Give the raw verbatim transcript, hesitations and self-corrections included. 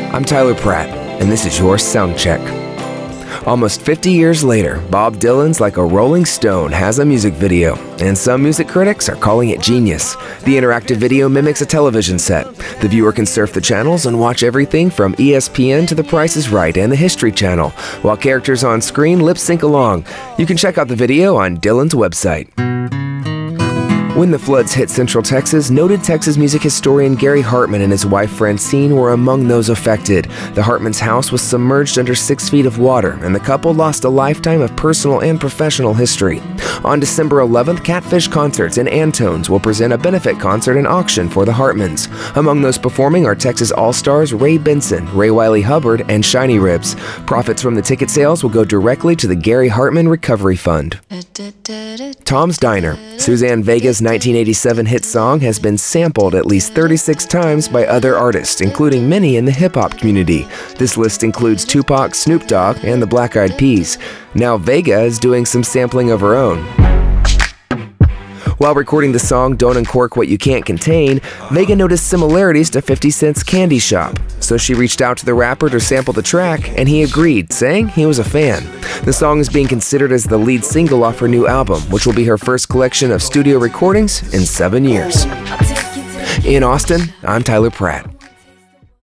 I'm Tyler Pratt, and this is your Sound Check. Almost fifty years later, Bob Dylan's Like a Rolling Stone has a music video, and some music critics are calling it genius. The interactive video mimics a television set. The viewer can surf the channels and watch everything from E S P N to The Price is Right and the History Channel, while characters on screen lip sync along. You can check out the video on Dylan's website. When the floods hit Central Texas, noted Texas music historian Gary Hartman and his wife Francine were among those affected. The Hartman's house was submerged under six feet of water, and the couple lost a lifetime of personal and professional history. On December eleventh, Catfish Concerts in Antones will present a benefit concert and auction for the Hartmans. Among those performing are Texas All-Stars Ray Benson, Ray Wiley Hubbard, and Shiny Ribs. Profits from the ticket sales will go directly to the Gary Hartman Recovery Fund. Tom's Diner, Suzanne Vega's nineteen eighty-seven hit song, has been sampled at least thirty-six times by other artists, including many in the hip-hop community. This list includes Tupac, Snoop Dogg, and the Black Eyed Peas. Now Vega is doing some sampling of her own. While recording the song Don't Uncork What You Can't Contain, Vega noticed similarities to fifty Cent's Candy Shop. So she reached out to the rapper to sample the track, and he agreed, saying he was a fan. The song is being considered as the lead single off her new album, which will be her first collection of studio recordings in seven years. In Austin, I'm Tyler Pratt.